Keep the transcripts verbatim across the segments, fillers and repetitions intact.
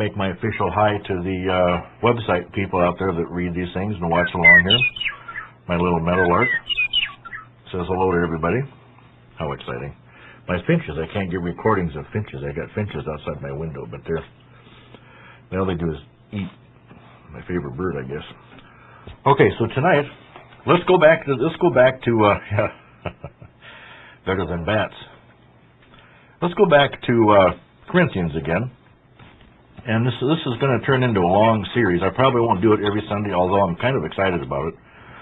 make my official hi to the uh, website people out there that read these things and watch along here. My little meadowlark says hello to everybody. How exciting. My finches, I can't get recordings of finches. I got finches outside my window, but they're, all they do is eat. My favorite bird, I guess. Okay, so tonight, let's go back to, let's go back to, uh, yeah, better than bats. Let's go back to uh, Corinthians again. And this, this is going to turn into a long series. I probably won't do it every Sunday, although I'm kind of excited about it.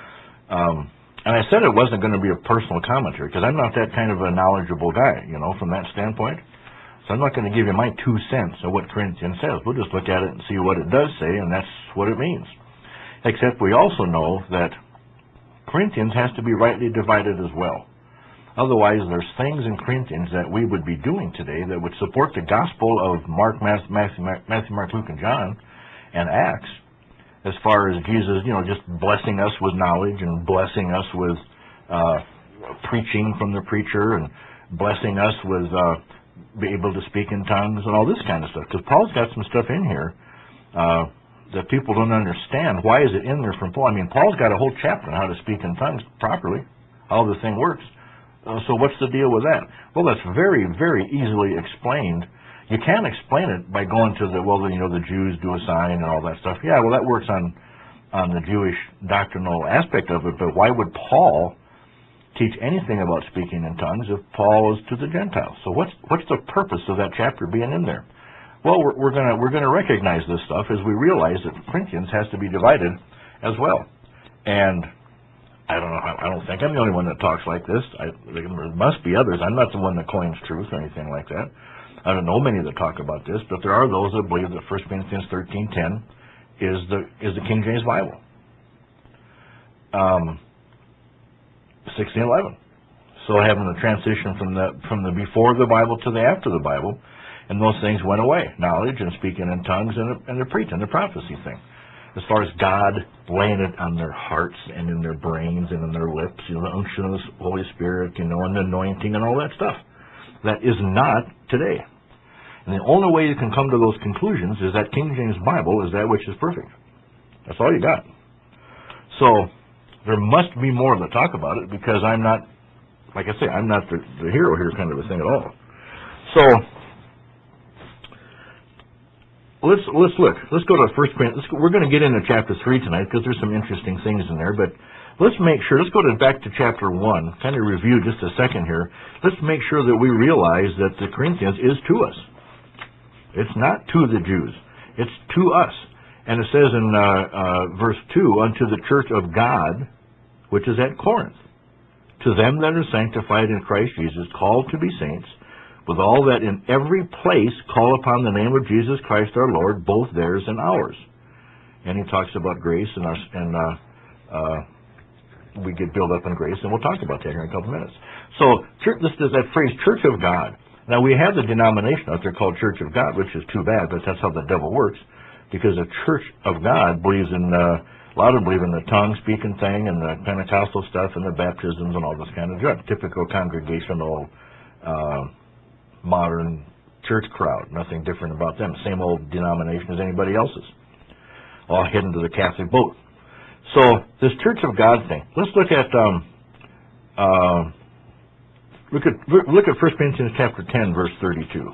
Um, and I said it wasn't going to be a personal commentary, because I'm not that kind of a knowledgeable guy, you know, from that standpoint. So I'm not going to give you my two cents of what Corinthians says. We'll just look at it and see what it does say, and that's what it means. Except we also know that Corinthians has to be rightly divided as well. Otherwise, there's things in Corinthians that we would be doing today that would support the gospel of Mark, Matthew, Matthew, Mark, Luke, and John, and Acts, as far as Jesus, you know, just blessing us with knowledge and blessing us with uh, preaching from the preacher and blessing us with uh, be able to speak in tongues and all this kind of stuff. Because Paul's got some stuff in here uh, that people don't understand. Why is it in there from Paul? I mean, Paul's got a whole chapter on how to speak in tongues properly, how the thing works. Uh, so what's the deal with that? Well, that's very, very easily explained. You can't explain it by going to the, well, you know, the Jews do a sign and all that stuff. Yeah, well, that works on on the Jewish doctrinal aspect of it, but why would Paul teach anything about speaking in tongues if Paul is to the Gentiles? So what's what's the purpose of that chapter being in there? Well, we're, we're gonna we're gonna recognize this stuff as we realize that Corinthians has to be divided as well. And I don't know. I don't think I'm the only one that talks like this. I, there must be others. I'm not the one that coins truth or anything like that. I don't know many that talk about this, but there are those that believe that First Corinthians thirteen ten is the is the King James Bible. Um, sixteen eleven. So having the transition from the from the before the Bible to the after the Bible, and those things went away. Knowledge and speaking in tongues and the, and the preaching, the prophecy thing. As far as God laying it on their hearts and in their brains and in their lips, you know, the unction of the Holy Spirit, you know, and the anointing and all that stuff. That is not today. And the only way you can come to those conclusions is that King James Bible is that which is perfect. That's all you got. So there must be more to talk about it, because I'm not, like I say, I'm not the, the hero here kind of a thing at all. So let's let's look. Let's go to First Corinthians. We're going to get into chapter three tonight because there's some interesting things in there, but let's make sure, let's go to back to chapter one, kind of review just a second here. Let's make sure that we realize that the Corinthians is to us. It's not to the Jews. It's to us. And it says in uh, uh, verse two, unto the church of God, which is at Corinth, to them that are sanctified in Christ Jesus, called to be saints, with all that in every place call upon the name of Jesus Christ our Lord, both theirs and ours. And he talks about grace and, our, and uh, uh, we get built up in grace, and we'll talk about that here in a couple minutes. So church, this is that phrase, Church of God. Now, we have the denomination out there called Church of God, which is too bad, but that's how the devil works, because the Church of God believes in, uh, a lot of them believe in the tongue speaking thing and the Pentecostal stuff and the baptisms and all this kind of junk. Typical congregational, uh, modern church crowd. Nothing different about them. Same old denomination as anybody else's. All heading to the Catholic boat. So this Church of God thing. Let's look at um, uh, look at look at First Corinthians chapter ten, verse thirty-two.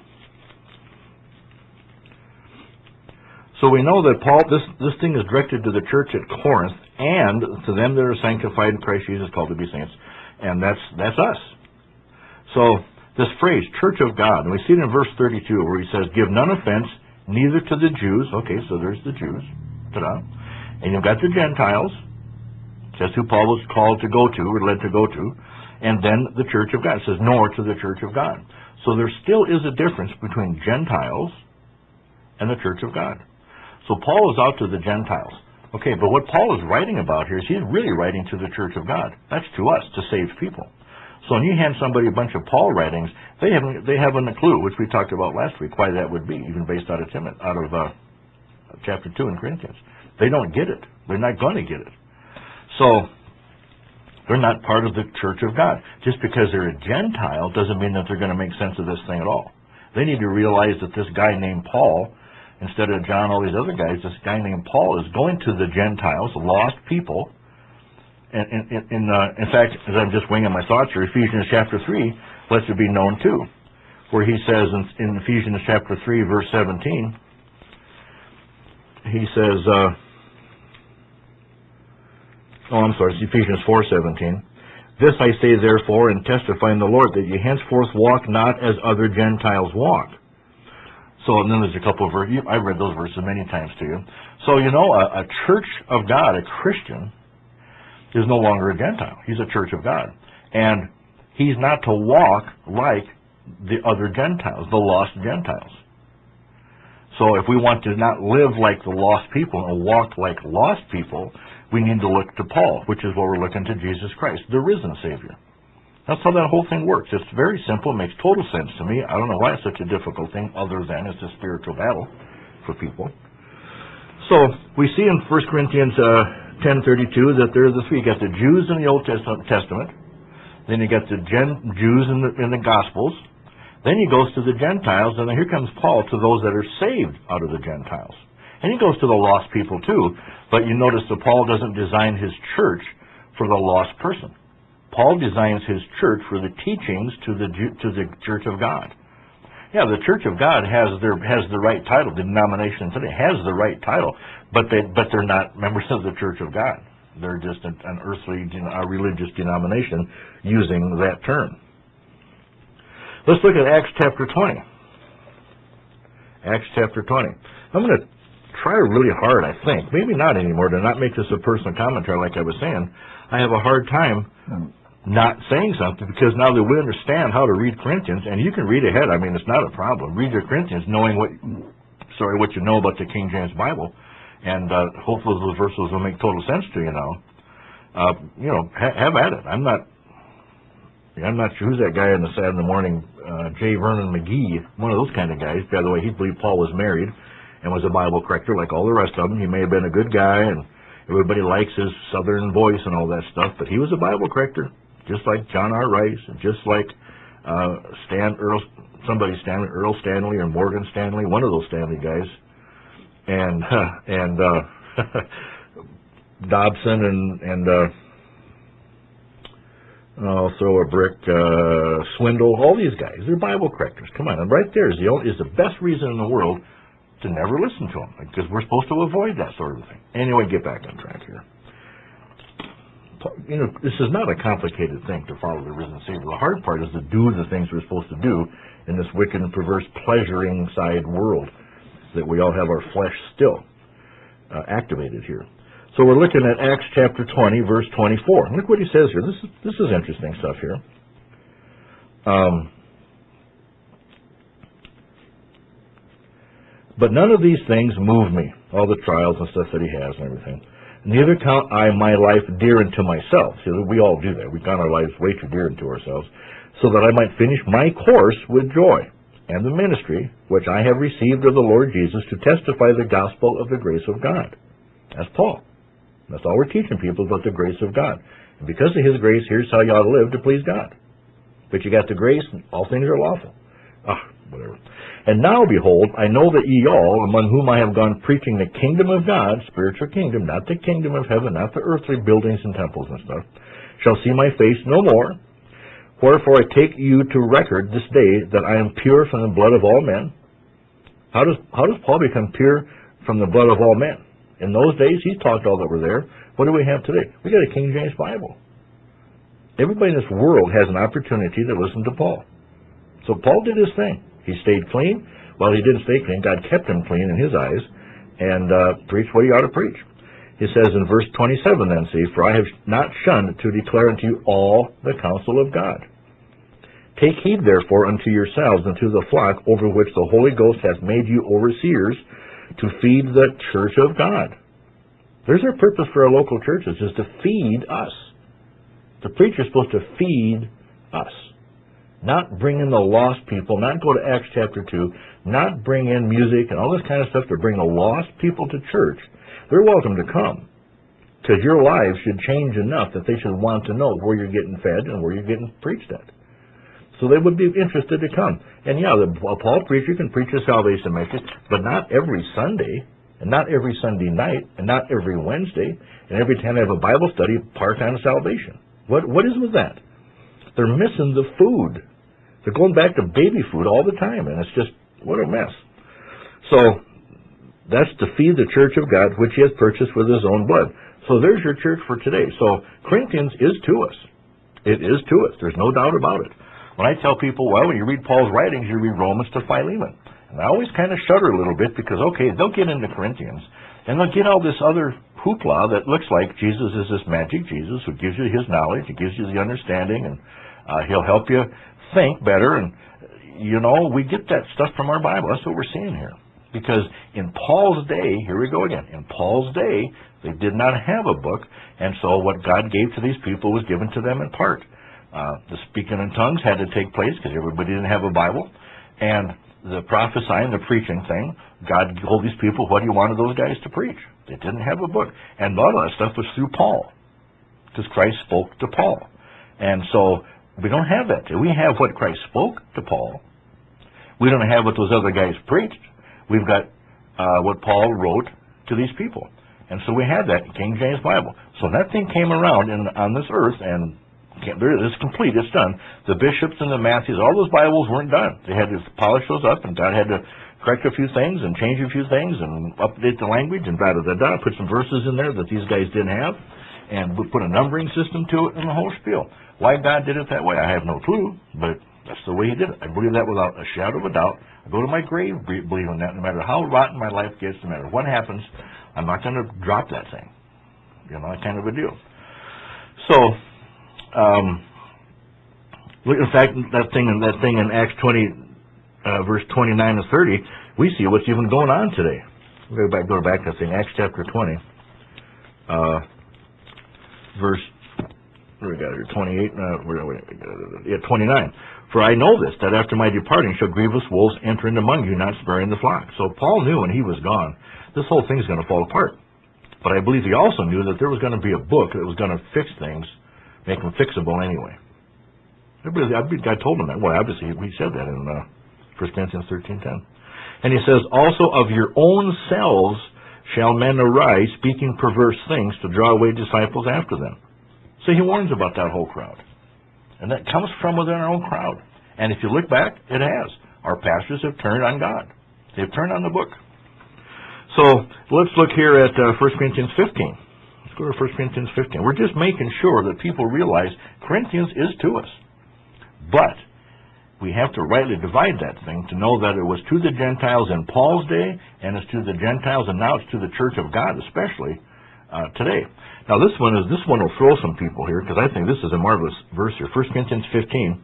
So we know that Paul, this this thing is directed to the church at Corinth and to them that are sanctified in Christ Jesus, called to be saints, and that's that's us. So this phrase, Church of God, and we see it in verse thirty-two, where he says, "Give none offense, neither to the Jews." Okay, so there's the Jews. Ta-da. And you've got the Gentiles. Says who Paul was called to go to, or led to go to. And then the Church of God. It says, nor to the Church of God. So there still is a difference between Gentiles and the Church of God. So Paul is out to the Gentiles. Okay, but what Paul is writing about here is he's really writing to the Church of God. That's to us, to saved people. So when you hand somebody a bunch of Paul writings, they haven't they haven't a clue, which we talked about last week, why that would be, even based out of Timothy, out of uh, chapter two in Corinthians. They don't get it. They're not going to get it. So they're not part of the Church of God. Just because they're a Gentile doesn't mean that they're going to make sense of this thing at all. They need to realize that this guy named Paul instead of John, all these other guys, this guy named Paul is going to the Gentiles, lost people. And in, in, in, uh, in fact, as I'm just winging my thoughts here, Ephesians chapter three lets it be known too, where he says in, in Ephesians chapter three, verse seventeen, he says, uh, oh, I'm sorry, it's Ephesians four seventeen. This I say therefore, and testify in the Lord, that ye henceforth walk not as other Gentiles walk. So, and then there's a couple of verses. I've read those verses many times to you. So, you know, a, a church of God, a Christian, is no longer a Gentile. He's a church of God. And he's not to walk like the other Gentiles, the lost Gentiles. So if we want to not live like the lost people and walk like lost people, we need to look to Paul, which is what we're looking to Jesus Christ, the risen Savior. That's how that whole thing works. It's very simple. It makes total sense to me. I don't know why it's such a difficult thing, other than it's a spiritual battle for people. So we see in First Corinthians uh, ten thirty-two that there are the three. You got the Jews in the Old Testament. Then you got the Gen- Jews in the, in the Gospels. Then he goes to the Gentiles, and then here comes Paul to those that are saved out of the Gentiles. And he goes to the lost people too. But you notice that Paul doesn't design his church for the lost person. Paul designs his church for the teachings to the to the Church of God. Yeah, the Church of God has their has the right title. The denomination today has the right title, but they but they're not members of the Church of God. They're just an, an earthly, a religious denomination using that term. Let's look at Acts chapter twenty. Acts chapter twenty. I'm going to try really hard, I think, maybe not anymore, to not make this a personal commentary like I was saying. I have a hard time not saying something, because now that we understand how to read Corinthians, and you can read ahead, I mean, it's not a problem. Read your Corinthians knowing what, sorry, what you know about the King James Bible, and uh, hopefully those verses will make total sense to you now. Uh, you know, ha- have at it. I'm not, I'm not sure who's that guy in the Sad in the Morning, uh, J. Vernon McGee, one of those kind of guys. By the way, he believed Paul was married and was a Bible corrector like all the rest of them. He may have been a good guy, and everybody likes his southern voice and all that stuff, but he was a Bible corrector, just like John R. Rice, and just like uh, Stan Earl, somebody Stanley, Earl Stanley or Morgan Stanley, one of those Stanley guys, and uh, and uh, Dobson and and uh, I'll throw a brick, uh, Swindle, all these guys, they're Bible correctors. Come on, and right there is the only, is the best reason in the world to never listen to them, because we're supposed to avoid that sort of thing. Anyway, get back on track here. You know, this is not a complicated thing to follow the risen Savior. The hard part is to do the things we're supposed to do in this wicked and perverse pleasuring side world that we all have our flesh still uh, activated here. So we're looking at Acts chapter twenty, verse twenty-four. Look what he says here. This is, this is interesting stuff here. Um, But none of these things move me, all the trials and stuff that he has and everything. Neither count I my life dear unto myself. See, we all do that. We count our lives way too dear unto ourselves, so that I might finish my course with joy, and the ministry which I have received of the Lord Jesus, to testify the gospel of the grace of God. That's Paul. That's all we're teaching people, about the grace of God. And because of his grace, here's how you ought to live to please God. But you got the grace, and all things are lawful. Ah, whatever. And now, behold, I know that ye all, among whom I have gone preaching the kingdom of God, spiritual kingdom, not the kingdom of heaven, not the earthly buildings and temples and stuff, shall see my face no more. Wherefore I take you to record this day that I am pure from the blood of all men. How does, how does Paul become pure from the blood of all men? In those days, he talked all that were there. What do we have today? We got a King James Bible. Everybody in this world has an opportunity to listen to Paul. So Paul did his thing. He stayed clean. Well, he didn't stay clean. God kept him clean in his eyes, and uh, preached what he ought to preach. He says in verse twenty-seven, then, see, for I have not shunned to declare unto you all the counsel of God. Take heed, therefore, unto yourselves and to the flock over which the Holy Ghost hath made you overseers, to feed the church of God. There's our purpose for our local churches, is to feed us. The preacher's supposed to feed us. Not bring in the lost people, not go to Acts chapter two, not bring in music and all this kind of stuff to bring the lost people to church. They're welcome to come, because your lives should change enough that they should want to know where you're getting fed and where you're getting preached at. So they would be interested to come. And yeah, the a Paul preacher can preach a salvation message, but not every Sunday, and not every Sunday night, and not every Wednesday, and every time they have a Bible study, part-time salvation. What What is with that? They're missing the food. They're going back to baby food all the time, and it's just, what a mess. So that's to feed the church of God, which he has purchased with his own blood. So there's your church for today. So Corinthians is to us. It is to us. There's no doubt about it. When I tell people, well, when you read Paul's writings, you read Romans to Philemon. And I always kind of shudder a little bit because, okay, they'll get into Corinthians, and they'll get all this other hoopla that looks like Jesus is this magic Jesus who gives you his knowledge, he gives you the understanding, and uh, he'll help you think better. And, you know, we get that stuff from our Bible. That's what we're seeing here. Because in Paul's day, here we go again, in Paul's day, they did not have a book, and so what God gave to these people was given to them in part. Uh, the speaking in tongues had to take place because everybody didn't have a Bible, and the prophesying, the preaching thing, God told these people what he wanted those guys to preach. They didn't have a book, and a lot of that stuff was through Paul, because Christ spoke to Paul. And so we don't have that. We have what Christ spoke to Paul. We don't have what those other guys preached. We've got uh, what Paul wrote to these people. And so we have that in King James Bible. So that thing came around in, on this earth, and can't, it's complete, it's done. The bishops and the Matthews, all those Bibles weren't done. They had to polish those up, and God had to correct a few things and change a few things and update the language and da-da-da-da, put some verses in there that these guys didn't have, and we put a numbering system to it and the whole spiel. Why God did it that way, I have no clue, but that's the way he did it. I believe that without a shadow of a doubt. I go to my grave believing that. No matter how rotten my life gets, no matter what happens, I'm not going to drop that thing. You know, that kind of a deal. So, um, look, in fact, that thing, that thing in Acts twenty, uh, verse twenty-nine and thirty, we see what's even going on today. Go back, go back to that thing, Acts chapter twenty, uh, verse. Where we got it here? twenty-eight. Uh, where, where, yeah, twenty-nine. For I know this, that after my departing shall grievous wolves enter in among you, not sparing the flock. So Paul knew when he was gone, this whole thing's going to fall apart. But I believe he also knew that there was going to be a book that was going to fix things, make them fixable anyway. I believe God told him that. Well, obviously, he said that in uh, First Corinthians thirteen ten. And he says, also of your own selves shall men arise, speaking perverse things, to draw away disciples after them. So he warns about that whole crowd. And that comes from within our own crowd. And if you look back, it has. Our pastors have turned on God. They've turned on the book. So let's look here at uh, First Corinthians fifteen. Let's go to First Corinthians fifteen. We're just making sure that people realize Corinthians is to us. But we have to rightly divide that thing to know that it was to the Gentiles in Paul's day, and it's to the Gentiles, and now it's to the church of God especially uh, today. Now this one is this one will throw some people here, because I think this is a marvelous verse here. First Corinthians fifteen.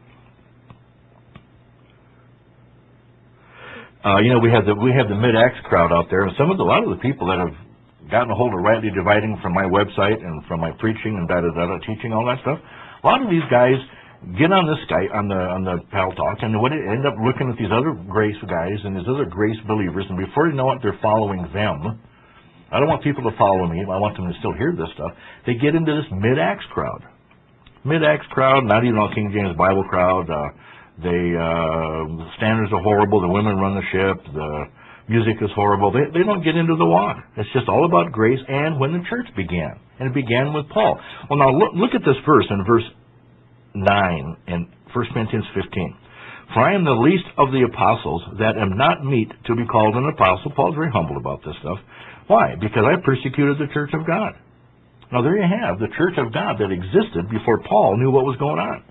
Uh, you know, we have the we have the mid-acts crowd out there, and some of the, a lot of the people that have gotten a hold of rightly dividing from my website and from my preaching and da da da da teaching, all that stuff. A lot of these guys get on this guy on the on the Pal Talk, and what they end up looking at these other grace guys and these other grace believers, and before you know it, they're following them. I don't want people to follow me. I want them to still hear this stuff. They get into this mid-acts crowd. Mid-acts crowd, not even all King James Bible crowd. Uh, they, uh, the standards are horrible. The women run the ship. The music is horrible. They, they don't get into the walk. It's just all about grace and when the church began. And it began with Paul. Well, now look, look at this verse in verse nine in First Corinthians fifteen. For I am the least of the apostles that am not meet to be called an apostle. Paul's very humble about this stuff. Why? Because I persecuted the church of God. Now there you have the church of God that existed before Paul knew what was going on.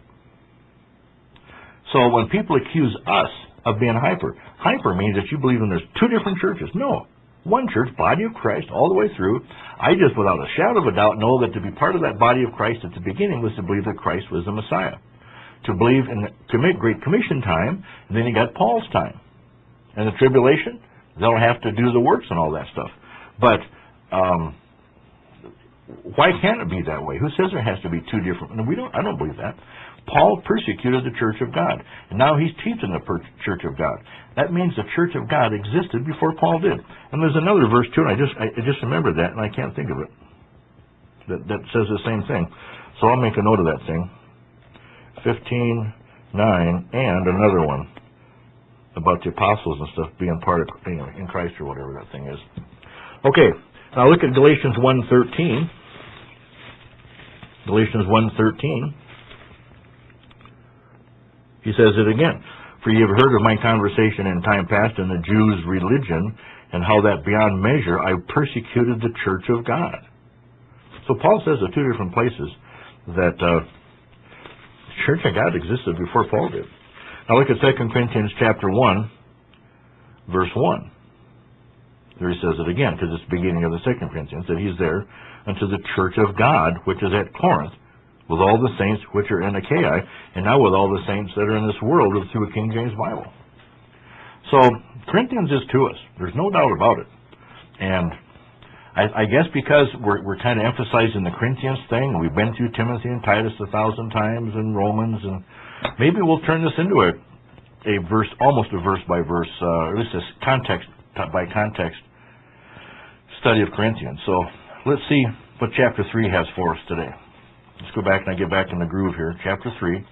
So when people accuse us of being hyper, hyper means that you believe in there's two different churches. No. One church, body of Christ, all the way through. I just, without a shadow of a doubt, know that to be part of that body of Christ at the beginning was to believe that Christ was the Messiah. To believe in the commit, Great Commission time, and then you got Paul's time. And the tribulation, they'll have to do the works and all that stuff. But um, why can't it be that way? Who says there has to be two different? And we don't. I don't believe that. Paul persecuted the church of God, and now he's teaching the per- church of God. That means the church of God existed before Paul did. And there's another verse too, and I just I, I just remembered that, and I can't think of it. That that says the same thing. So I'll make a note of that thing. Fifteen nine, and another one about the apostles and stuff being part of, you know, in Christ or whatever that thing is. Okay, now look at Galatians one thirteen. Galatians one thirteen. He says it again. For ye have heard of my conversation in time past in the Jews' religion, and how that beyond measure I persecuted the church of God. So Paul says at two different places that uh, the church of God existed before Paul did. Now look at Second Corinthians chapter one, verse one. There he says it again, because it's the beginning of the Second Corinthians, that he's there unto the church of God, which is at Corinth, with all the saints which are in Achaia, and now with all the saints that are in this world through a King James Bible. So Corinthians is to us. There's no doubt about it. And I, I guess because we're, we're kind of emphasizing the Corinthians thing, we've been through Timothy and Titus a thousand times and Romans, and maybe we'll turn this into a, a verse, almost a verse by verse, uh, or at least a context by context study of Corinthians. So let's see what chapter three has for us today. Let's go back and I get back in the groove here. Chapter three.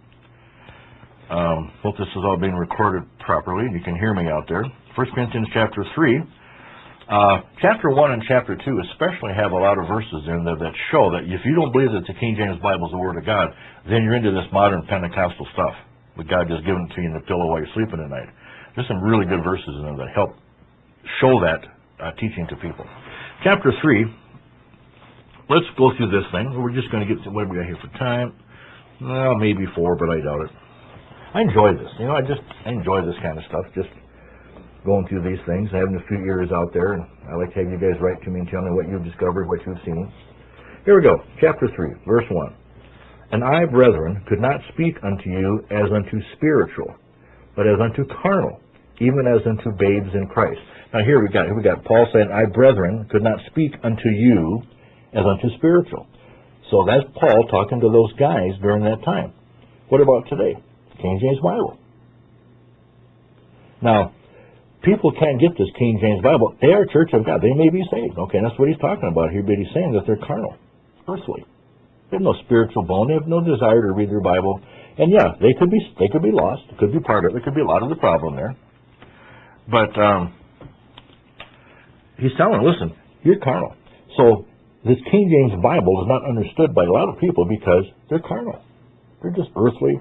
Um, hope this is all being recorded properly and you can hear me out there. First Corinthians chapter three. Uh, chapter one and chapter two especially have a lot of verses in there that show that if you don't believe that the King James Bible is the Word of God, then you're into this modern Pentecostal stuff with God just giving it to you in the pillow while you're sleeping at night. There's some really good verses in there that help show that uh, teaching to people. Chapter three. Let's go through this thing. We're just going to get to what we got here for time. Well, maybe four, but I doubt it. I enjoy this. You know, I just I enjoy this kind of stuff, just going through these things, having a few ears out there, and I like having you guys write to me and tell me what you've discovered, what you've seen. Here we go. Chapter three, verse one. And I, brethren, could not speak unto you as unto spiritual, but as unto carnal, even as unto babes in Christ. Now here we got, here we got Paul saying, I, brethren, could not speak unto you as unto spiritual. So that's Paul talking to those guys during that time. What about today? King James Bible. Now, people can't get this King James Bible. They are a church of God. They may be saved. Okay, that's what he's talking about here, but he's saying that they're carnal, earthly. They have no spiritual bone. They have no desire to read their Bible. And yeah, they could be they could be lost. It could be part of it. There could be a lot of the problem there. But um, he's telling them, listen, you're carnal. So this King James Bible is not understood by a lot of people because they're carnal. They're just earthly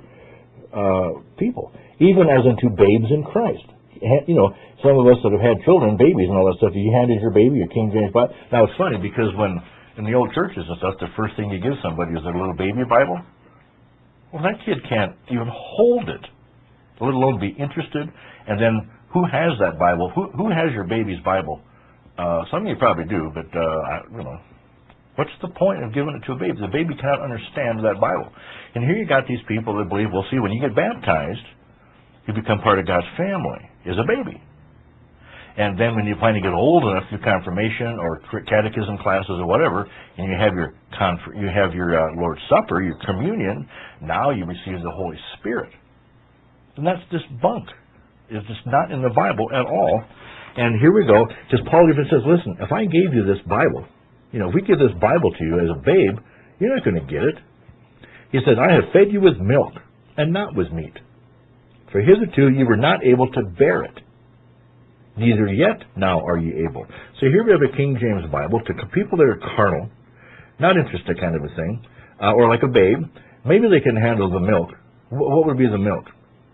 uh, people. Even as unto babes in Christ. You know, some of us that have had children, babies and all that stuff, you handed your baby your King James Bible. Now it's funny because when in the old churches and stuff, the first thing you give somebody is a little baby Bible. Well, that kid can't even hold it, let alone be interested. And then who has that Bible? Who who has your baby's Bible? Uh, some of you probably do, but uh, I, you know. What's the point of giving it to a baby? The baby cannot understand that Bible. And here you got these people that believe, well, see, when you get baptized, you become part of God's family as a baby. And then when you finally get old enough through confirmation or catechism classes or whatever, and you have your conf- you have your uh, Lord's Supper, your communion, now you receive the Holy Spirit. And that's just bunk. It's just not in the Bible at all. And here we go. Because Paul even says, listen, if I gave you this Bible, you know, if we give this Bible to you as a babe, you're not going to get it. He says, I have fed you with milk and not with meat. For hitherto you were not able to bear it. Neither yet now are ye able. So here we have a King James Bible to people that are carnal, not interested kind of a thing, uh, or like a babe. Maybe they can handle the milk. W- what would be the milk?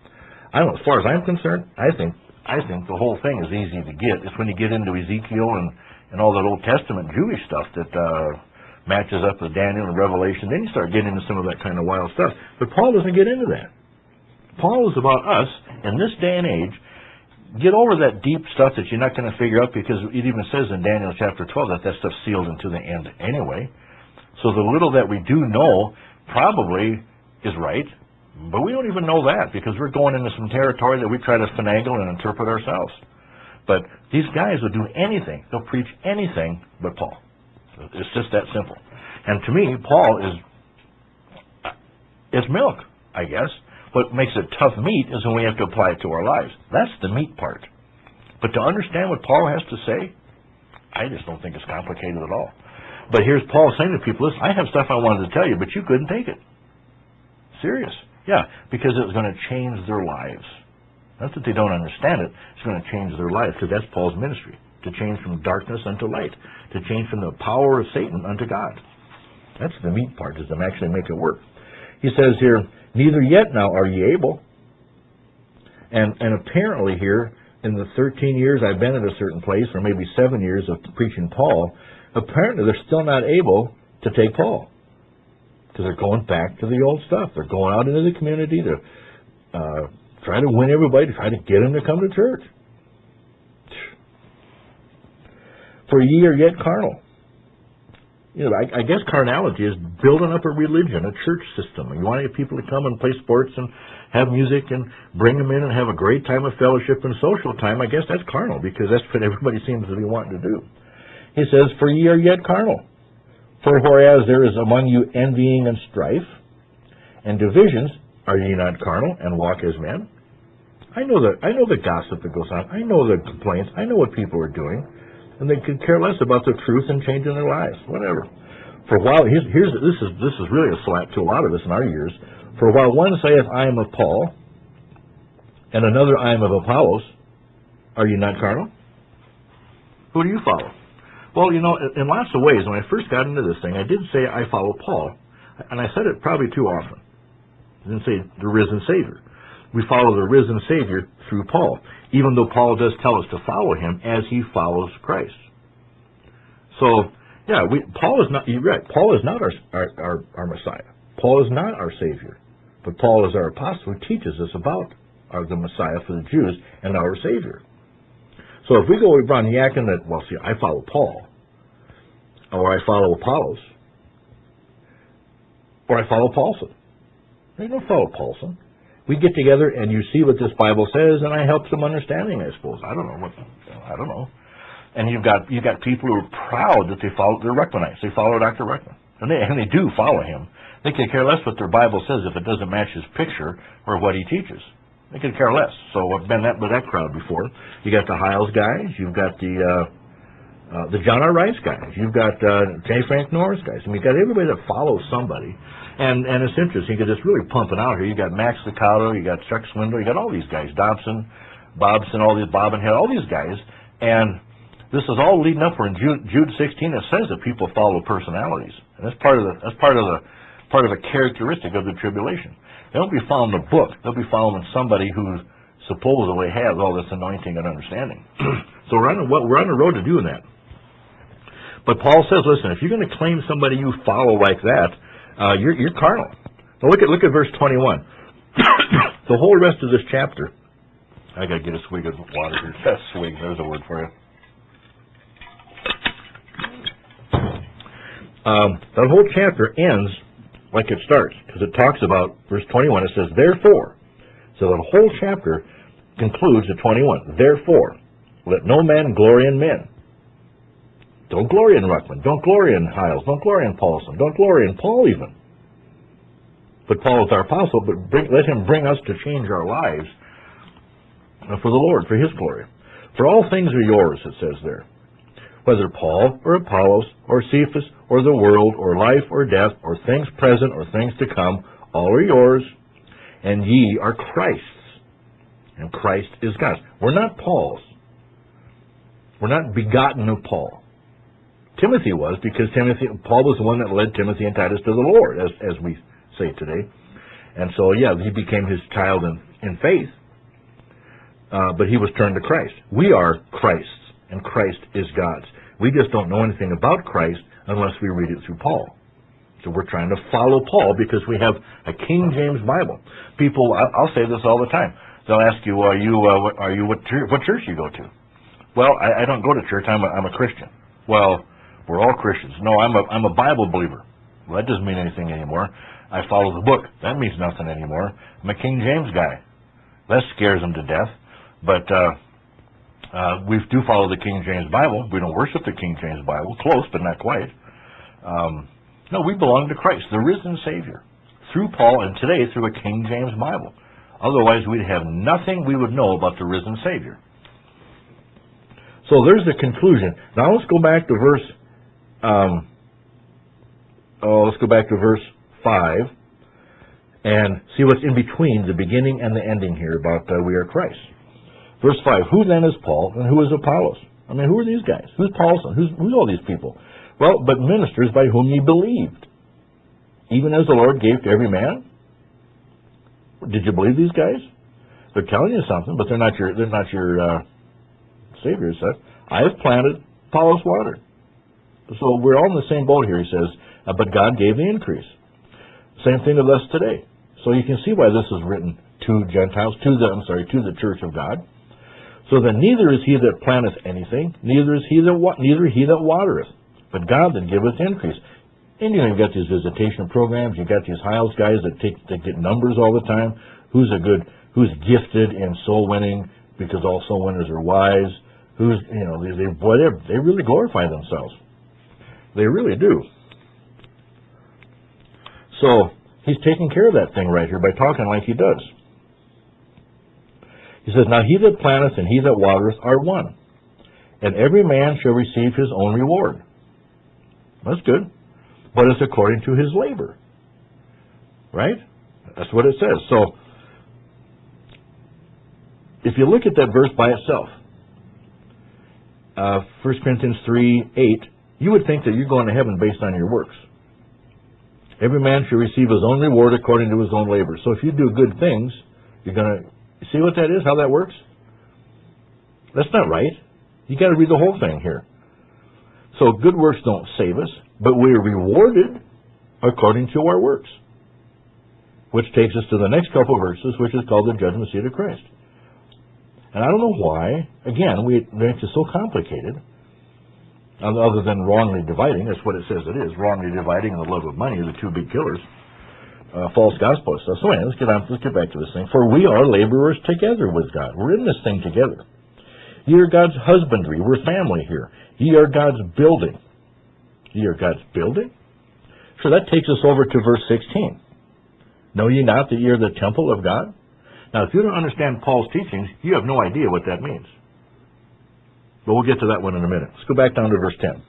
I don't know. As far as I'm concerned, I think I think the whole thing is easy to get. It's when you get into Ezekiel and and all that Old Testament Jewish stuff that uh, matches up with Daniel and Revelation, then you start getting into some of that kind of wild stuff. But Paul doesn't get into that. Paul is about us in this day and age. Get over that deep stuff that you're not going to figure out, because it even says in Daniel chapter twelve that that stuff's sealed into the end anyway. So the little that we do know probably is right, but we don't even know that because we're going into some territory that we try to finagle and interpret ourselves. But these guys will do anything. They'll preach anything but Paul. It's just that simple. And to me, Paul is is milk, I guess. What makes it tough meat is when we have to apply it to our lives. That's the meat part. But to understand what Paul has to say, I just don't think it's complicated at all. But here's Paul saying to people, listen, I have stuff I wanted to tell you, but you couldn't take it. Serious. Yeah, because it's going to change their lives. Not that they don't understand it. It's going to change their lives, because that's Paul's ministry, to change from darkness unto light, to change from the power of Satan unto God. That's the meat part, is to actually make it work. He says here, neither yet now are ye able. And, and apparently here, in the thirteen years I've been at a certain place, or maybe seven years of preaching Paul, apparently they're still not able to take Paul. Because they're going back to the old stuff. They're going out into the community to uh, try to win everybody, to try to get them to come to church. For ye are yet carnal. You know, I, I guess carnality is building up a religion, a church system. You want people to come and play sports and have music and bring them in and have a great time of fellowship and social time. I guess that's carnal, because that's what everybody seems to be wanting to do. He says, for ye are yet carnal. For whereas there is among you envying and strife and divisions, are ye not carnal and walk as men? I know the I know the gossip that goes on. I know the complaints. I know what people are doing, and they could care less about the truth and changing their lives. Whatever. For a while, here's, here's this is this is really a slap to a lot of us in our years. For while one saith, I am of Paul, and another, I am of Apollos, are you not carnal? Who do you follow? Well, you know, in lots of ways, when I first got into this thing, I did say I follow Paul, and I said it probably too often. I didn't say the risen Savior. We follow the risen Savior through Paul, even though Paul does tell us to follow him as he follows Christ. So, yeah, we, Paul is not, you're right, Paul is not our, our, our, our Messiah. Paul is not our Savior. But Paul is our apostle who teaches us about our, the Messiah for the Jews and our Savior. So if we go around yakking that, well, see, I follow Paul, or I follow Apollos, or I follow Paulson. I don't follow Paulson. We get together and you see what this Bible says, and I help some understanding, I suppose. I don't know what, I don't know. And you've got you've got people who are proud that they follow, they're Reckmanites. They follow Doctor Reckman, and they and they do follow him. They could care less what their Bible says if it doesn't match his picture or what he teaches. They could care less. So I've been that with that crowd before. You got the Hiles guys. You've got the uh, uh, the John R. Rice guys. You've got uh, J. Frank Norris guys. I mean, you've got everybody that follows somebody. And and it's interesting because it's really pumping out here. You got Max Lucado. You got Chuck Swindler. You got all these guys. Dobson, Bobson, all these Bob and Hill, all these guys. And this is all leading up for in Jude, Jude sixteen. It says that people follow personalities, and that's part of the that's part of the part of a characteristic of the tribulation. They won't be following the book. They'll be following somebody who supposedly has all this anointing and understanding. So we're on, we're on the road to doing that. But Paul says, listen, if you're going to claim somebody you follow like that, uh, you're, you're carnal. Now look at look at verse twenty-one. The whole rest of this chapter. I got to get a swig of water here. That's swig. There's a word for you. Um, that whole chapter ends like it starts, because it talks about, verse twenty-one, it says, therefore. So the whole chapter concludes at twenty-one. Therefore, let no man glory in men. Don't glory in Ruckman. Don't glory in Hiles. Don't glory in Paulson. Don't glory in Paul even. But Paul is our apostle, but bring, let him bring us to change our lives for the Lord, for his glory. For all things are yours, it says there. Whether Paul or Apollos or Cephas or the world or life or death or things present or things to come, all are yours, and ye are Christ's, and Christ is God's. We're not Paul's. We're not begotten of Paul. Timothy was, because Timothy, Paul was the one that led Timothy and Titus to the Lord, as, as we say today. And so, yeah, he became his child in, in faith, uh, but he was turned to Christ. We are Christ's, and Christ is God's. We just don't know anything about Christ unless we read it through Paul. So we're trying to follow Paul because we have a King James Bible. People, I'll say this all the time. They'll ask you, "Are you, uh, are you what church, what church you go to?" Well, I, I don't go to church. I'm a, I'm a Christian. Well, we're all Christians. No, I'm a I'm a Bible believer. Well, that doesn't mean anything anymore. I follow the book. That means nothing anymore. I'm a King James guy. That scares them to death. But uh, uh, we do follow the King James Bible. We don't worship the King James Bible. Close, but not quite. Um, no, we belong to Christ, the risen Savior, through Paul, and today through a King James Bible. Otherwise, we'd have nothing we would know about the risen Savior. So there's the conclusion. Now let's go back to verse. Um, oh, let's go back to verse five. and see what's in between the beginning and the ending here about uh, we are Christ. Verse five, who then is Paul and who is Apollos? I mean, who are these guys? Who's Paul? Who's, who's all these people? Well, but ministers by whom ye believed, even as the Lord gave to every man. Did you believe these guys? They're telling you something, but they're not your they're not your uh, Savior. Says, I have planted, Apollos watered. So we're all in the same boat here. He says, uh, but God gave the increase. Same thing with us today. So you can see why this is written to Gentiles, to the I'm sorry, to the church of God. So then neither is he that planteth anything, neither is he that wa- neither he that watereth, but God that giveth increase. And you know, you've got these visitation programs, you've got these Hiles guys that take that get numbers all the time. Who's a good who's gifted in soul winning because all soul winners are wise. Who's you know, they, they boy they really glorify themselves. They really do. So he's taking care of that thing right here by talking like he does. He says, now he that planteth and he that watereth are one, and every man shall receive his own reward. That's good. But it's according to his labor. Right? That's what it says. So, if you look at that verse by itself, uh, First Corinthians three eight, you would think that you're going to heaven based on your works. Every man shall receive his own reward according to his own labor. So if you do good things, you're going to... See what that is, how that works? That's not right. You got to read the whole thing here. So good works don't save us, but we are rewarded according to our works. Which takes us to the next couple of verses, which is called the judgment seat of Christ. And I don't know why, again, we make it so complicated, other than wrongly dividing. That's what it says it is. Wrongly dividing and the love of money are the two big killers. Uh, false gospel stuff. So anyway, let's get on. Let's get back to this thing. For we are laborers together with God. We're in this thing together. Ye are God's husbandry. We're family here. Ye are God's building. Ye are God's building. So that takes us over to verse sixteen. Know ye not that ye are the temple of God? Now, if you don't understand Paul's teachings, you have no idea what that means. But we'll get to that one in a minute. Let's go back down to verse ten.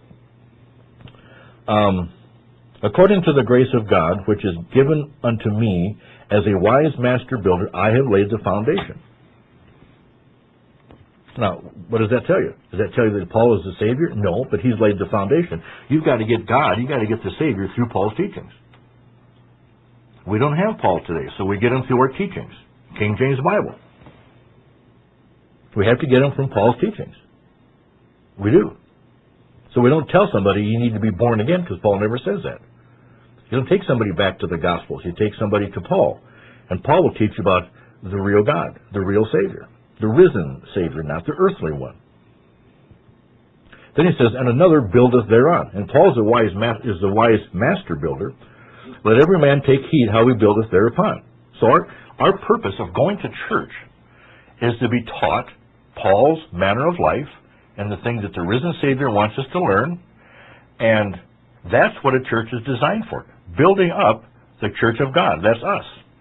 Um. According to the grace of God, which is given unto me as a wise master builder, I have laid the foundation. Now, what does that tell you? Does that tell you that Paul is the Savior? No, but he's laid the foundation. You've got to get God, you've got to get the Savior through Paul's teachings. We don't have Paul today, so we get him through our teachings. King James Bible. We have to get him from Paul's teachings. We do. So we don't tell somebody you need to be born again, because Paul never says that. You don't take somebody back to the Gospels. You take somebody to Paul. And Paul will teach you about the real God, the real Savior, the risen Savior, not the earthly one. Then he says, and another buildeth thereon. And Paul is the wise, ma- is the wise master builder. Let every man take heed how he buildeth thereupon. So our, our purpose of going to church is to be taught Paul's manner of life, and the things that the risen Savior wants us to learn, and that's what a church is designed for. Building up the church of God. That's us.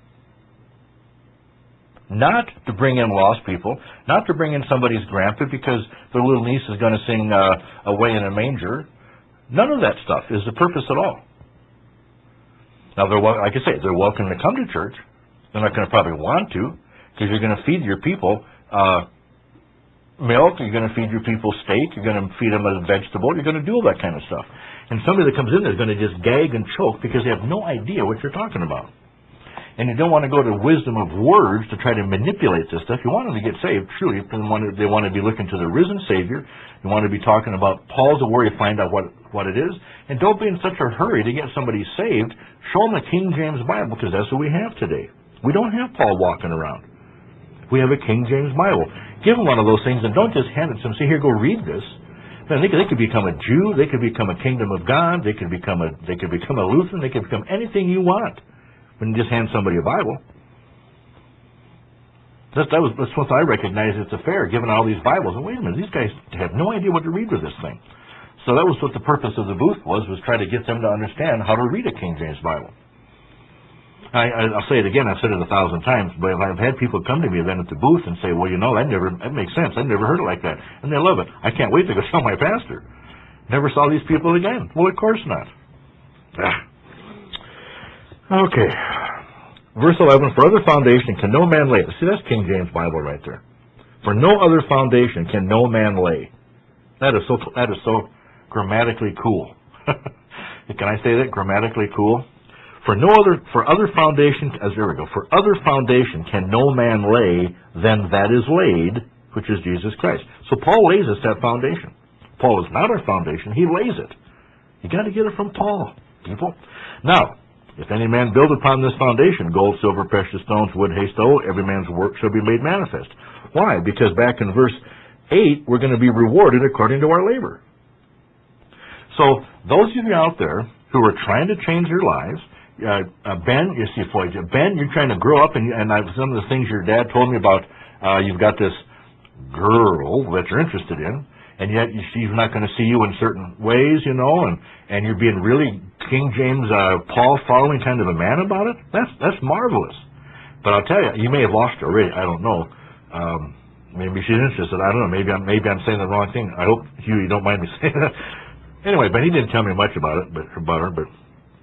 Not to bring in lost people, not to bring in somebody's grandpa because their little niece is going to sing uh, Away in a Manger. None of that stuff is the purpose at all. Now, they're, like I say, they're welcome to come to church. They're not going to probably want to, because you're going to feed your people uh, milk, you're going to feed your people steak, you're going to feed them a vegetable, you're going to do all that kind of stuff. And somebody that comes in there is going to just gag and choke because they have no idea what you're talking about. And you don't want to go to wisdom of words to try to manipulate this stuff. You want them to get saved, truly. They want to, they want to be looking to the risen Savior. You want to be talking about Paul's a where you find out what, what it is. And don't be in such a hurry to get somebody saved. Show them the King James Bible, because that's what we have today. We don't have Paul walking around. We have a King James Bible. Give them one of those things and don't just hand it to them. Say, here, go read this. Man, they could, they could become a Jew. They could become a Kingdom of God. They could become a they could become a Lutheran. They could become anything you want when you just hand somebody a Bible. That, that was that's what I recognize it's a fair, given all these Bibles. And wait a minute, these guys have no idea what to read with this thing. So that was what the purpose of the booth was, was try to get them to understand how to read a King James Bible. I, I'll say it again, I've said it a thousand times, but I've had people come to me then at the booth and say, well, you know, that never that makes sense. I've never heard it like that. And they love it. I can't wait to go tell my pastor. Never saw these people again. Well, of course not. Ah. Okay. Verse eleven, for other foundation can no man lay. See, that's King James Bible right there. For no other foundation can no man lay. That is so, that is so grammatically cool. Can I say that? Grammatically cool? For no other, for other foundation, as there we go, for other foundation can no man lay than that is laid, which is Jesus Christ. So Paul lays us that foundation. Paul is not our foundation, he lays it. You got to get it from Paul, people. Now, if any man build upon this foundation, gold, silver, precious stones, wood, hay, stone, every man's work shall be made manifest. Why? Because back in verse eight, we're going to be rewarded according to our labor. So those of you out there who are trying to change your lives, uh, uh, Ben, you see, Floyd, Ben, you're trying to grow up, and, and I've, some of the things your dad told me about, uh, you've got this girl that you're interested in, and yet she's not going to see you in certain ways, you know, and, and you're being really King James, uh, Paul following kind of a man about it. That's that's marvelous. But I'll tell you, you may have lost her already. I don't know. Um, maybe she's interested. I don't know. Maybe I'm maybe I'm saying the wrong thing. I hope Hugh, you don't mind me saying that. Anyway, but he didn't tell me much about it, but about her. But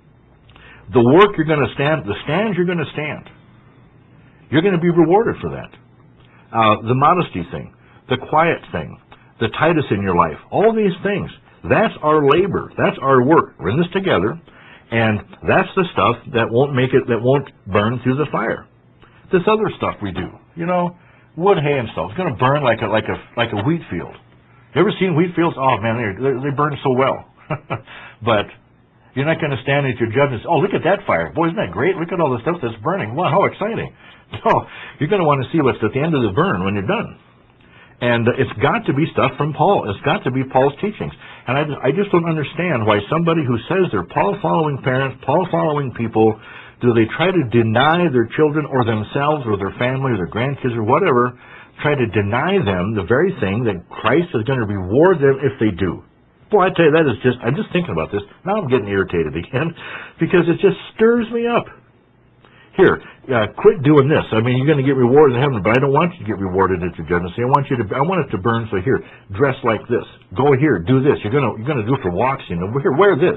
the work you're going to stand, the stands you're going to stand, you're going to be rewarded for that. Uh, the modesty thing, the quiet thing, the Titus in your life, all these things, that's our labor, that's our work. We're in this together, and that's the stuff that won't make it, that won't burn through the fire. This other stuff we do, you know, wood, hay, and stuff, it's going to burn like a like a like a wheat field. You ever seen wheat fields? Oh man, they they burn so well. But you're not going to stand at your judge and say, oh, look at that fire. Boy, isn't that great? Look at all the stuff that's burning. Wow, how exciting. No, you're going to want to see what's at the end of the burn when you're done. And uh, it's got to be stuff from Paul. It's got to be Paul's teachings. And I, I just don't understand why somebody who says they're Paul-following parents, Paul-following people, do they try to deny their children or themselves or their family or their grandkids or whatever, try to deny them the very thing that Christ is going to reward them if they do. Boy, I tell you, that is just, I'm just thinking about this. Now I'm getting irritated again because it just stirs me up. Here, uh, quit doing this. I mean, you're going to get rewarded in heaven, but I don't want you to get rewarded at your judgment. See, I want you to, I want it to burn. So here, dress like this. Go here, do this. You're going to, you're going to do it for walks. You know, here, wear this.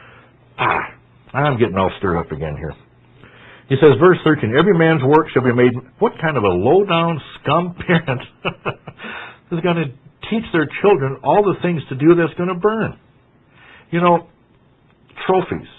Ah, I'm getting all stirred up again here. He says, verse thirteen, every man's work shall be made. What kind of a low-down scum parent is going to teach their children all the things to do that's going to burn? You know, trophies.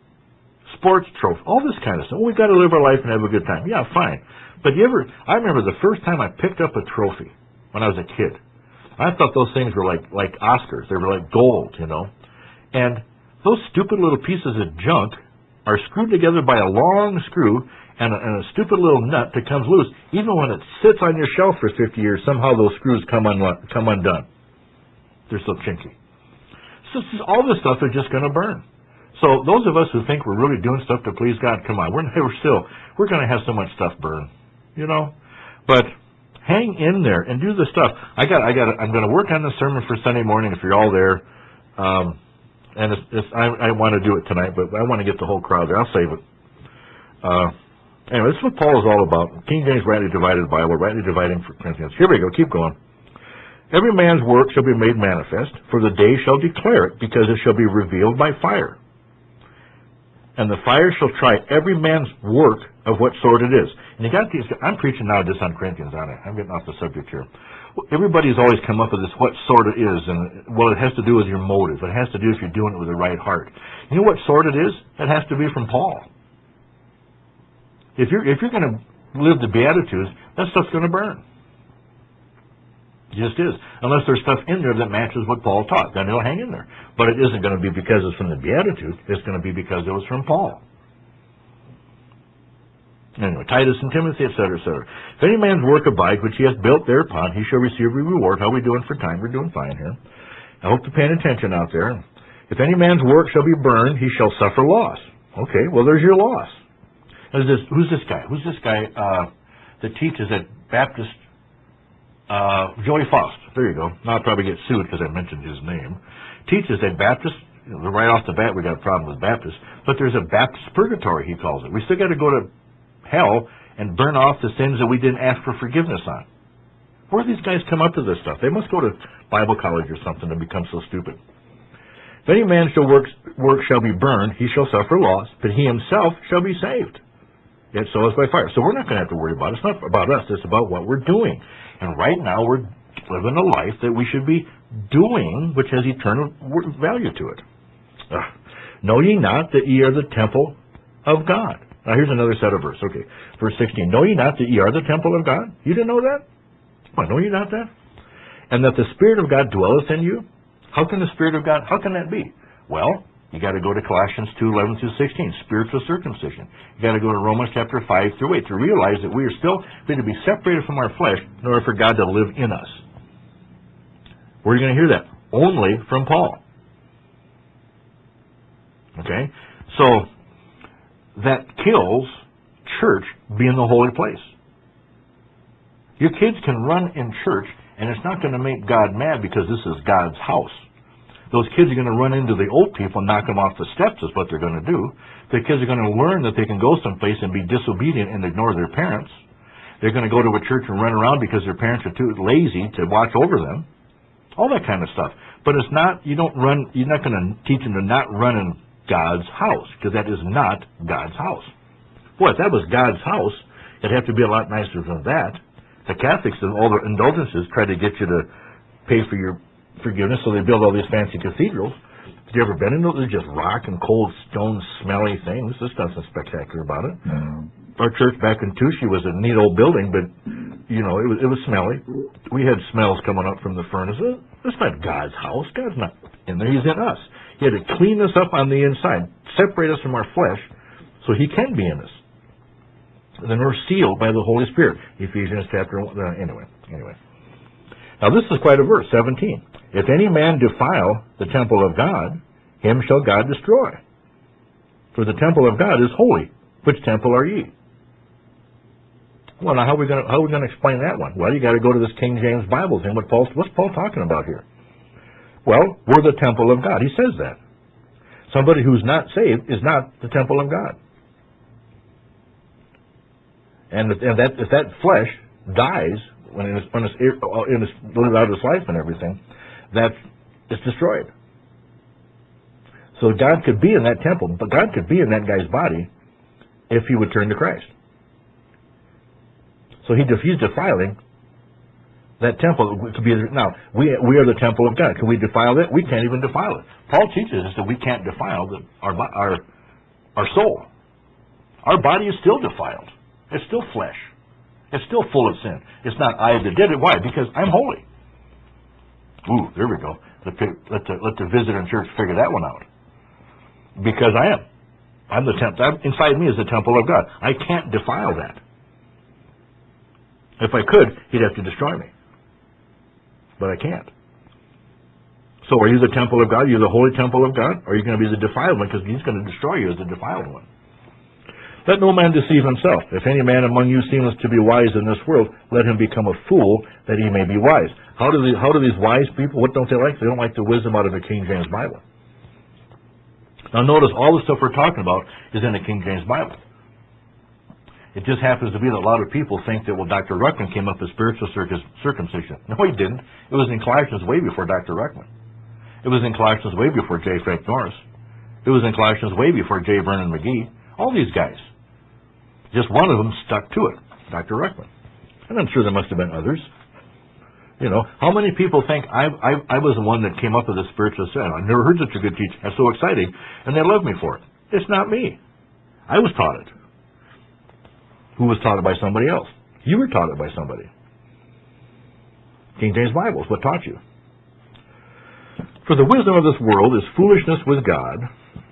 Sports trophy, all this kind of stuff. We've got to live our life and have a good time. Yeah, fine. But you ever, I remember the first time I picked up a trophy when I was a kid. I thought those things were like, like Oscars. They were like gold, you know. And those stupid little pieces of junk are screwed together by a long screw and a, and a stupid little nut that comes loose. Even when it sits on your shelf for fifty years, somehow those screws come, un- come undone. They're so chinky. So all this stuff is just going to burn. So those of us who think we're really doing stuff to please God, come on, we're, we're still, we're going to have so much stuff burn, you know. But hang in there and do the stuff. I got, I got, I'm going to work on the sermon for Sunday morning if you're all there. Um, and it's, it's, I, I want to do it tonight, but I want to get the whole crowd there. I'll save it. Uh, anyway, this is what Paul is all about. King James rightly divided Bible, rightly dividing for Corinthians. Here we go. Keep going. Every man's work shall be made manifest, for the day shall declare it, because it shall be revealed by fire. And the fire shall try every man's work of what sort it is. And you got these, I'm preaching now just on Corinthians, aren't I? I'm getting off the subject here. Everybody's always come up with this what sort it is, and well, it has to do with your motive. It has to do if you're doing it with the right heart. You know what sort it is? It has to be from Paul. If you're, if you're going to live the Beatitudes, that stuff's going to burn. It just is. Unless there's stuff in there that matches what Paul taught. Then it'll hang in there. But it isn't going to be because it's from the Beatitude. It's going to be because it was from Paul. Anyway, Titus and Timothy, et cetera, et cetera. If any man's work abide, which he has built thereupon, he shall receive a reward. How are we doing for time? We're doing fine here. I hope you're paying attention out there. If any man's work shall be burned, he shall suffer loss. Okay, well, there's your loss. Who's this, who's this guy? Who's this guy uh, that teaches at Baptist? Uh, Joey Faust. There you go. Now I'll probably get sued because I mentioned his name. Teaches that Baptist, you know, right off the bat we got a problem with Baptist, but there's a Baptist purgatory, he calls it. We still got to go to hell and burn off the sins that we didn't ask for forgiveness on. Where do these guys come up with this stuff? They must go to Bible college or something and become so stupid. If any man shall work, work shall be burned, he shall suffer loss, but he himself shall be saved. Yet so is by fire. So we're not going to have to worry about it. It's not about us. It's about what we're doing. And right now we're living a life that we should be doing, which has eternal value to it. Uh, know ye not that ye are the temple of God? Now here's another set of verse. Okay, verse sixteen. Know ye not that ye are the temple of God? You didn't know that? Well, know ye not that? And that the Spirit of God dwelleth in you? How can the Spirit of God, how can that be? Well, you got to go to Colossians two, eleven through sixteen, spiritual circumcision. You got to go to Romans chapter five through eight to realize that we are still going to be separated from our flesh in order for God to live in us. Where are you going to hear that? Only from Paul. Okay? So, that kills church being the holy place. Your kids can run in church, and it's not going to make God mad because this is God's house. Those kids are going to run into the old people and knock them off the steps is what they're going to do. The kids are going to learn that they can go someplace and be disobedient and ignore their parents. They're going to go to a church and run around because their parents are too lazy to watch over them. All that kind of stuff. But it's not, you don't run, you're not going to teach them to not run in God's house, because that is not God's house. Boy, if that was God's house, it'd have to be a lot nicer than that. The Catholics and all their indulgences try to get you to pay for your forgiveness, so they build all these fancy cathedrals. Have you ever been in those? They're just rock and cold stone smelly things. There's nothing spectacular about it. Mm. Our church back in Tushy was a neat old building, but you know, it was it was smelly. We had smells coming up from the furnaces. It's not God's house. God's not in there. He's in us. He had to clean us up on the inside, separate us from our flesh, so He can be in us. And then we're sealed by the Holy Spirit. Ephesians chapter one. Uh, anyway, anyway. Now this is quite a verse, seventeen. If any man defile the temple of God, him shall God destroy. For the temple of God is holy. Which temple are ye? Well, now how are we going to how are we going to explain that one? Well, you got to go to this King James Bible thing. What Paul, what's Paul talking about here? Well, we're the temple of God. He says that. Somebody who's not saved is not the temple of God. And, and that if that flesh dies when it's when it's, when it's lived out its life and everything, that it's destroyed. So God could be in that temple, but God could be in that guy's body if he would turn to Christ. So he, if he's defiling that temple, it could be now we we are the temple of God. Can we defile that? We can't even defile it. Paul teaches us that we can't defile the, our our our soul. Our body is still defiled. It's still flesh. It's still full of sin. It's not I that did it. Why? Because I'm holy. Ooh, there we go. Let the, let the, let the visitor in church figure that one out. Because I am. I'm the temple. Inside me is the temple of God. I can't defile that. If I could, He'd have to destroy me. But I can't. So are you the temple of God? Are you the holy temple of God? Or are you going to be the defiled one? Because He's going to destroy you as the defiled one. Let no man deceive himself. If any man among you seemeth to be wise in this world, let him become a fool, that he may be wise. How do, the, how do these wise people, what don't they like? They don't like the wisdom out of the King James Bible. Now notice, all the stuff we're talking about is in the King James Bible. It just happens to be that a lot of people think that, well, Doctor Ruckman came up with spiritual circumcision. No, he didn't. It was in Colossians way before Doctor Ruckman. It was in Colossians way before J. Frank Norris. It was in Colossians way before J. Vernon McGee. All these guys. Just one of them stuck to it, Doctor Ruckman. And I'm sure there must have been others. You know, how many people think I, I, I was the one that came up with this spiritual sin? I've never heard such a good teaching. That's so exciting. And they love me for it. It's not me. I was taught it. Who was taught it by somebody else? You were taught it by somebody. King James Bible is what taught you. For the wisdom of this world is foolishness with God.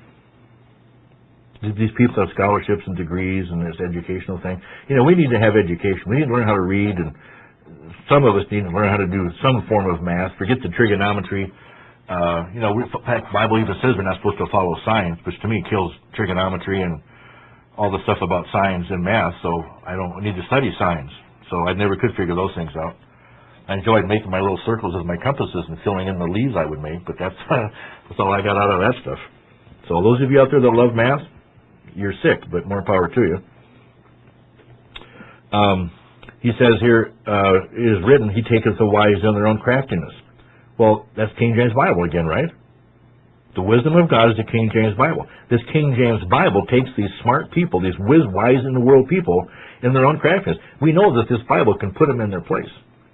These people have scholarships and degrees and this educational thing. You know, we need to have education. We need to learn how to read, and some of us need to learn how to do some form of math. Forget the trigonometry. Uh, you know, we, the Bible even says we're not supposed to follow science, which to me kills trigonometry and all the stuff about science and math, so I don't need to study science. So I never could figure those things out. I enjoyed making my little circles with my compasses and filling in the leaves I would make, but that's, that's all I got out of that stuff. So those of you out there that love math, you're sick, but more power to you. Um, he says here, uh, it is written, He taketh the wise in their own craftiness. Well, that's King James Bible again, right? The wisdom of God is the King James Bible. This King James Bible takes these smart people, these whiz, wise in the world people, in their own craftiness. We know that this Bible can put them in their place.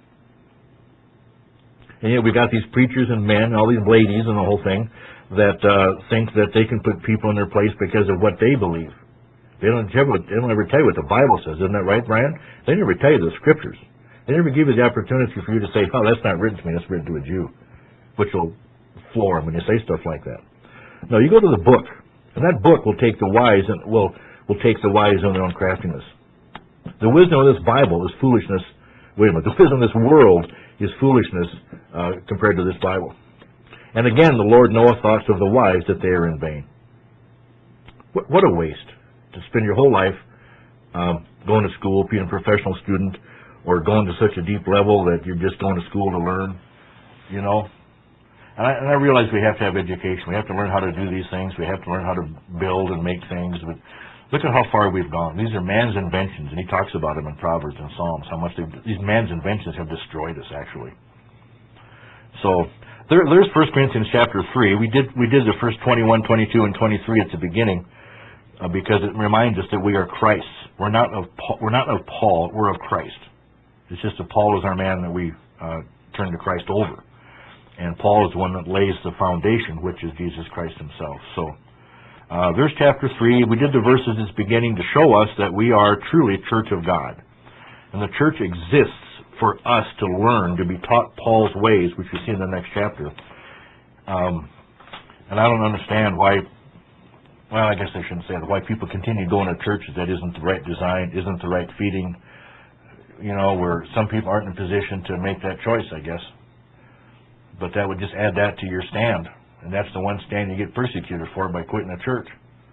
And yet we've got these preachers and men, all these ladies and the whole thing, that uh, think that they can put people in their place because of what they believe. They don't ever, they don't ever tell you what the Bible says. Isn't that right, Brian? They never tell you the Scriptures. They never give you the opportunity for you to say, oh, that's not written to me, that's written to a Jew, which will floor them when you say stuff like that. No, you go to the book, and that book will take the wise and will will take the wise in their own craftiness. The wisdom of this Bible is foolishness. Wait a minute. The wisdom of this world is foolishness uh, compared to this Bible. And again, the Lord knoweth thoughts of the wise, that they are in vain. What, what a waste to spend your whole life um, going to school, being a professional student, or going to such a deep level that you're just going to school to learn, you know. And I, and I realize we have to have education. We have to learn how to do these things. We have to learn how to build and make things. But look at how far we've gone. These are man's inventions, and he talks about them in Proverbs and Psalms, how much these man's inventions have destroyed us, actually. So there, there's First Corinthians chapter three. We did we did the first twenty-one, twenty-two, and twenty-three at the beginning uh, because it reminds us that we are Christ's. We're not of Paul, we're not of Paul. We're of Christ. It's just that Paul is our man that we uh, turn to Christ over. And Paul is the one that lays the foundation, which is Jesus Christ himself. So uh, there's chapter three. We did the verses at the beginning to show us that we are truly Church of God. And the church exists for us to learn, to be taught Paul's ways, which we see in the next chapter. Um, and I don't understand why, well, I guess I shouldn't say that, why people continue going to churches that isn't the right design, isn't the right feeding, you know, where some people aren't in a position to make that choice, I guess. But that would just add that to your stand. And that's the one stand you get persecuted for by quitting a church.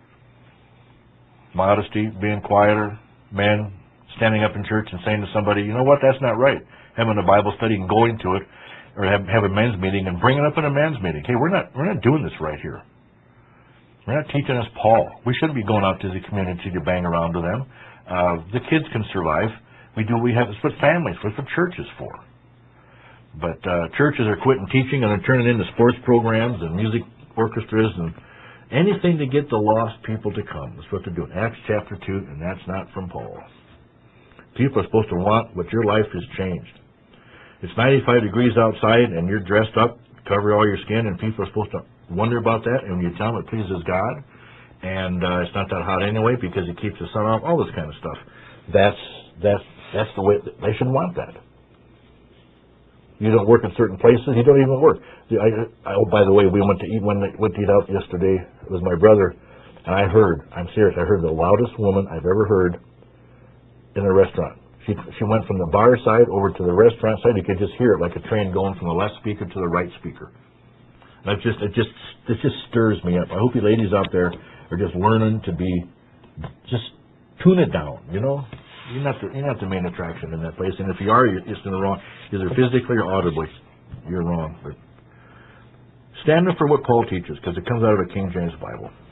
Modesty, being quieter, men standing up in church and saying to somebody, you know what, that's not right. Having a Bible study and going to it, or have, have a men's meeting and bringing it up in a men's meeting. Hey, we're not, we're not doing this right here. We're not teaching us Paul. We shouldn't be going out to the community to bang around to them. Uh, the kids can survive. We do, we have, it's what families, it's what church is for. But uh, churches are quitting teaching and they're turning into sports programs and music orchestras and anything to get the lost people to come. That's what they're doing. Acts chapter two, and that's not from Paul. People are supposed to want what your life has changed. It's ninety-five degrees outside and you're dressed up, cover all your skin, and people are supposed to wonder about that. And when you tell them it pleases God, and uh, it's not that hot anyway because it keeps the sun off, all this kind of stuff. That's that's that's the way they should want that. You don't work in certain places. You don't even work. I, I, oh, by the way, we went to eat when went to eat out yesterday. It was my brother, and I heard. I'm serious. I heard the loudest woman I've ever heard in a restaurant. She she went from the bar side over to the restaurant side. You could just hear it like a train going from the left speaker to the right speaker. And it just it just it just stirs me up. I hope you ladies out there are just learning to be just tune it down. You know. You're not, the, you're not the main attraction in that place, and if you are, you're just in the wrong, either physically or audibly. You're wrong. But stand up for what Paul teaches, because it comes out of a King James Bible.